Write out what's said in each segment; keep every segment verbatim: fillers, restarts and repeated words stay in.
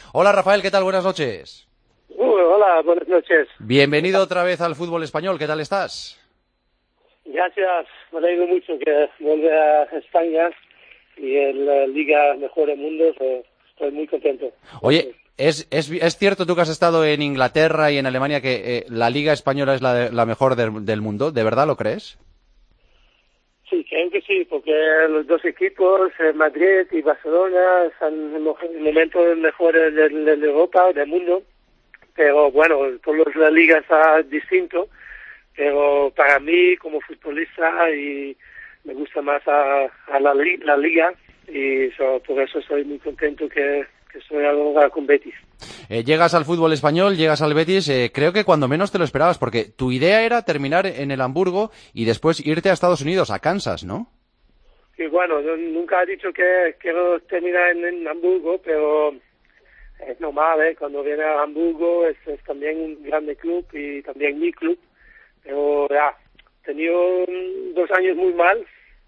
Hola Rafael, ¿qué tal? Buenas noches. Uh, hola, buenas noches. Bienvenido otra vez al fútbol español, ¿qué tal estás? Gracias, me alegro mucho que vuelva a España y en la Liga Mejor del Mundo, so, estoy muy contento. Oye, ¿es, es, ¿es cierto tú que has estado en Inglaterra y en Alemania que eh, la Liga Española es la, de, la mejor del, del mundo? ¿De verdad lo crees? Sí, creo que sí, porque los dos equipos, eh, Madrid y Barcelona, están en el momento mejores de, de, de Europa, del mundo, pero bueno, todas las ligas está distinto, pero para mí como futbolista y me gusta más a, a la, la liga y so, por eso estoy muy contento que, que estoy ahora con Betis. Eh, llegas al fútbol español, llegas al Betis, eh, creo que cuando menos te lo esperabas, porque tu idea era terminar en el Hamburgo y después irte a Estados Unidos, a Kansas, ¿no? Y bueno, yo nunca he dicho que quiero terminar en, en Hamburgo, pero es normal, ¿eh? Cuando viene a Hamburgo es, es también un grande club y también mi club, pero ya, he tenido dos años muy mal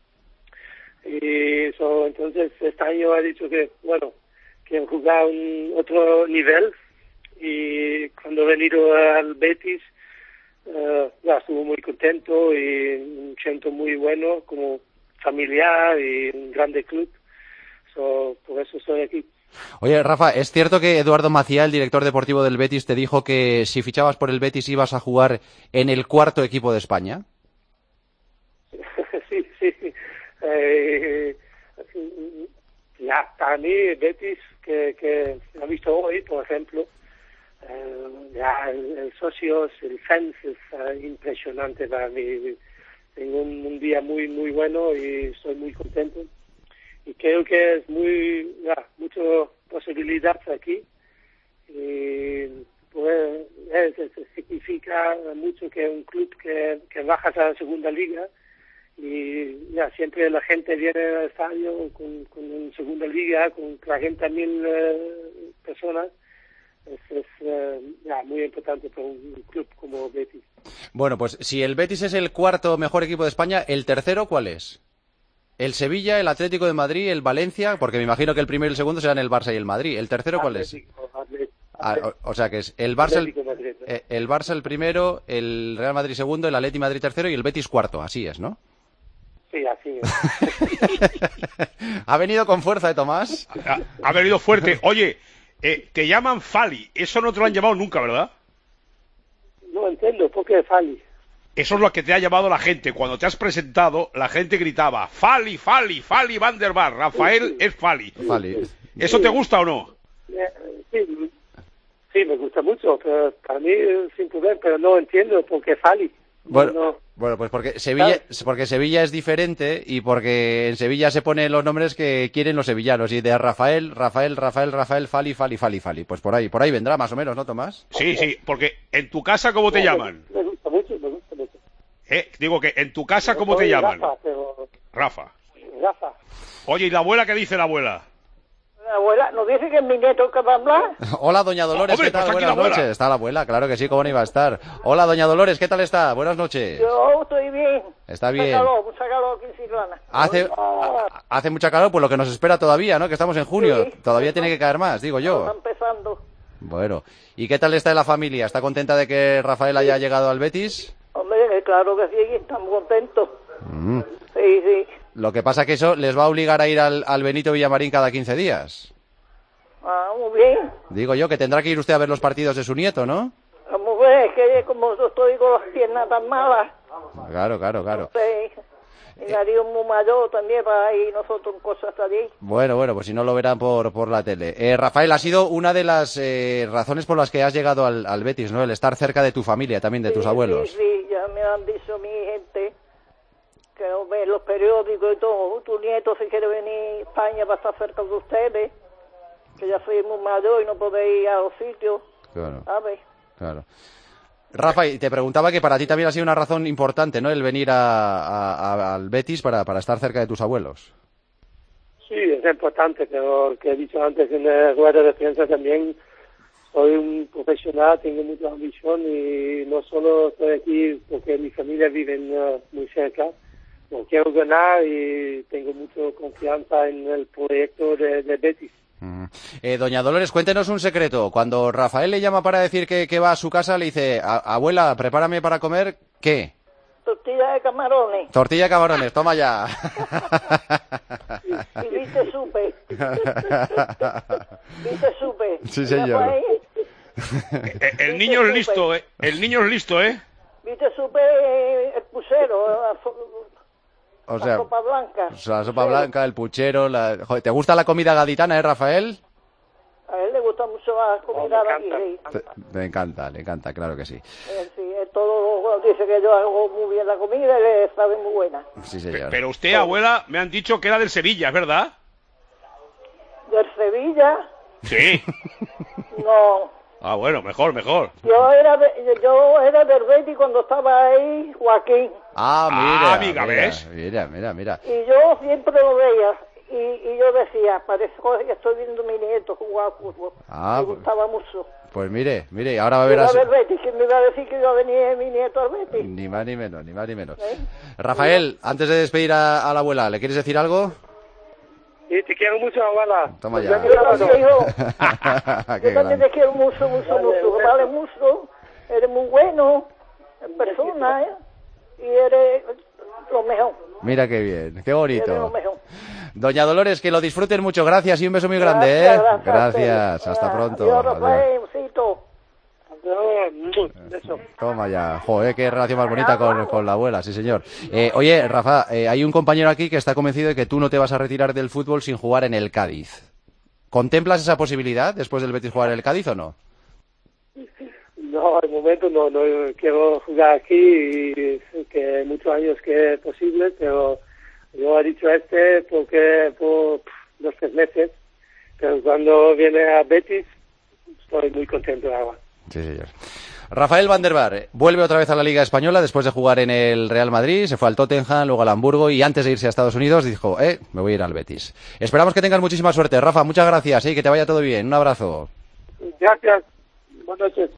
y so, entonces este año he dicho que, bueno, quiero jugar un otro nivel y cuando he venido al Betis uh, ya estuve muy contento y un centro muy bueno como familiar y un grande club, so, por eso estoy aquí. Oye, Rafa, ¿es cierto que Eduardo Maciá, el director deportivo del Betis, te dijo que si fichabas por el Betis ibas a jugar en el cuarto equipo de España? sí, sí. Eh, ya, para mí, Betis, que, que lo he visto hoy, por ejemplo, eh, ya el, el socios, el fans es uh, impresionante para mí. Tengo un, un día muy, muy bueno y estoy muy contento. Y creo que es muy, ya, mucha posibilidad aquí. Y pues, es, es, significa mucho que un club que, que bajas a la segunda liga y ya siempre la gente viene al estadio con, con una segunda liga, con cuarenta mil uh, personas. Es, es uh, ya, muy importante para un club como Betis. Bueno, pues si el Betis es el cuarto mejor equipo de España, ¿el tercero cuál es? ¿El Sevilla, el Atlético de Madrid, el Valencia? Porque me imagino que el primero y el segundo serán el Barça y el Madrid. ¿El tercero cuál es? Atlético, Atlético, Ah, o, o sea que es el Barça el, eh, el Barça el primero, el Real Madrid segundo, el Atleti Madrid tercero y el Betis cuarto. Así es, ¿no? Sí, así es. ¿Ha venido con fuerza, ¿eh, Tomás? Ha, ha venido fuerte. Oye, eh, te llaman Fali. Eso no te lo han llamado nunca, ¿verdad? No entiendo, ¿por qué Fali? Eso es lo que te ha llamado la gente. Cuando te has presentado, la gente gritaba Fali, Fali, Fali Van der Bar. Rafael sí, sí. es Fali. Fali. ¿Eso sí. te gusta o no? Sí, sí, me gusta mucho, pero para mí sin problema, pero no entiendo por qué Fali. Bueno, no. bueno, pues porque Sevilla, porque Sevilla es diferente y porque en Sevilla se ponen los nombres que quieren los sevillanos y de Rafael, Rafael, Rafael, Rafael, Fali, Fali, Fali, Fali. Pues por ahí, por ahí vendrá más o menos, ¿no, Tomás? Sí, sí, porque en tu casa, ¿cómo te no, llaman? Me, me gusta mucho, me gusta mucho. Eh, digo que en tu casa, ¿cómo Yo te llaman? Rafa, pero... Rafa. Rafa. Oye, ¿y la abuela qué dice la abuela? La abuela, ¿nos dice que es mi nieto que va a hablar? Hola, doña Dolores, Hombre, ¿qué tal? pues aquí Buenas la abuela. noches. Está la abuela, claro que sí, ¿cómo no iba a estar? Hola, doña Dolores, ¿qué tal está? Buenas noches. Yo estoy bien. Está Mucha bien. calor, mucha calor aquí en Cirlana. Hace, ha- hace mucha calor, pues lo que nos espera todavía, ¿no? Que estamos en junio. Sí. Todavía tiene que caer más, digo Está yo. empezando. Bueno, ¿y qué tal está la familia? ¿Está contenta de que Rafael haya llegado al Betis? Hombre, claro que sí, estamos contentos. Mm. Sí, sí. Lo que pasa que eso les va a obligar a ir al, al Benito Villamarín cada quince días. Ah, muy bien. Digo yo que tendrá que ir usted a ver los partidos de su nieto, ¿no? Muy bien, es que como yo estoy con las piernas tan malas. Claro, claro, claro. Sí. Y Darío muy mayor también para ir nosotros en cosas allí. Bueno, bueno, pues si no lo verán por, por la tele. Eh, Rafael, ha sido una de las eh, razones por las que has llegado al, al Betis, ¿no? El estar cerca de tu familia, también de Sí, tus abuelos. Sí, sí, ya me han dicho mi gente que ven los periódicos y todo. Tu nieto si quiere venir a España para estar cerca de ustedes, que ya soy muy mayor y no podéis ir a los sitios. Claro, ¿Sabes? claro. Rafa, y te preguntaba que para ti también ha sido una razón importante, ¿no? El venir a, a- a- al Betis para, para estar cerca de tus abuelos. Sí, es importante, pero que he dicho antes en la rueda de prensa también, soy un profesional, tengo mucha ambición y no solo estoy aquí porque mi familia vive uh, muy cerca, no quiero ganar y tengo mucha confianza en el proyecto de, de Betis. Uh-huh. Eh, doña Dolores, cuéntenos un secreto. Cuando Rafael le llama para decir que, que va a su casa, le dice, abuela, prepárame para comer, ¿qué? Tortilla de camarones. Tortilla de camarones, toma ya. Y, y viste supe. Viste supe. Sí, señor. El, el niño es listo, ¿eh? El niño es listo, ¿eh? Viste supe el puchero. La, o sea, la sopa blanca. La sopa blanca, el puchero. La... Joder, ¿te gusta la comida gaditana, eh, Rafael? A él le gusta mucho la comida de aquí. Me encanta, le encanta, claro que sí. Eh, sí, todo dice que yo hago muy bien la comida y le sabe muy buena. Sí, señor. Pero usted, abuela, me han dicho que era del Sevilla, ¿es verdad? ¿Del Sevilla? Sí. No. Ah, bueno, mejor, mejor. Yo era de, yo era del Betis cuando estaba ahí Joaquín. Ah, mira, ah, amiga, mira, ¿ves? Mira, mira, mira. Y yo siempre lo veía. Y, y yo decía, parece que estoy viendo a mi nieto jugar fútbol. Ah, me pues, gustaba mucho. Pues mire, mire, ahora va a ver a... a... ver Betis, que me iba a decir que iba a venir mi nieto al Betis. Ni más ni menos, ni más ni menos. ¿Eh? Rafael, antes de despedir a, a la abuela, ¿le quieres decir algo? Sí, te quiero mucho, abuela. Toma Pues ya. Yo también, hijo. Qué Yo también grande. te quiero mucho, mucho, mucho. Vale mucho. Eres muy bueno en persona, ¿eh? Y eres lo mejor. Mira qué bien, qué Eres lo bonito. mejor. Doña Dolores, que lo disfruten mucho, gracias y un beso muy grande, Gracias, ¿eh? gracias, Gracias, a hasta ustedes. pronto. Adiós, Adiós. Rafael, besito. Eso. Toma ya, joder, qué relación más bonita con, con la abuela, sí señor. Eh, oye, Rafa, eh, hay un compañero aquí que está convencido de que tú no te vas a retirar del fútbol sin jugar en el Cádiz. ¿Contemplas esa posibilidad después del Betis jugar en el Cádiz o no? No, al momento no, no quiero jugar aquí y que muchos años que es posible, pero yo he dicho este porque por dos tres meses, pero cuando viene a Betis estoy muy contento ahora. Sí, señor. Rafael Van der Vaart vuelve otra vez a la Liga Española después de jugar en el Real Madrid, se fue al Tottenham, luego al Hamburgo y antes de irse a Estados Unidos dijo, eh, me voy a ir al Betis. Esperamos que tengas muchísima suerte. Rafa, muchas gracias y ¿eh? Que te vaya todo bien. Un abrazo. Gracias. Buenas noches.